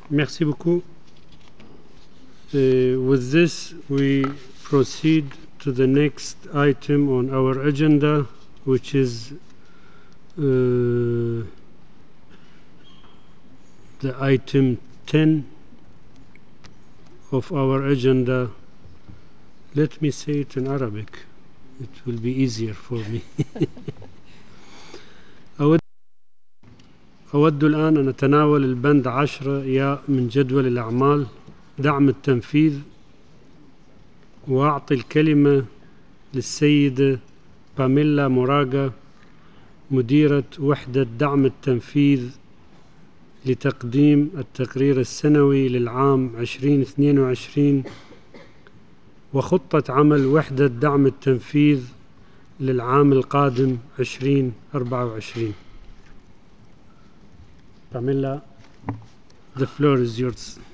Merci beaucoup. With this, we proceed to the next item on our agenda, which is the item 10 of our agenda. Let me say it in Arabic. It will be easier for me. أود الآن أن أتناول البند 10 يا من جدول الأعمال دعم التنفيذ، وأعطي الكلمة للسيدة باميلا موراغا مديرة وحدة دعم التنفيذ لتقديم التقرير السنوي للعام 2022 وخطة عمل وحدة دعم التنفيذ للعام القادم 2024. Pamela, the floor is yours.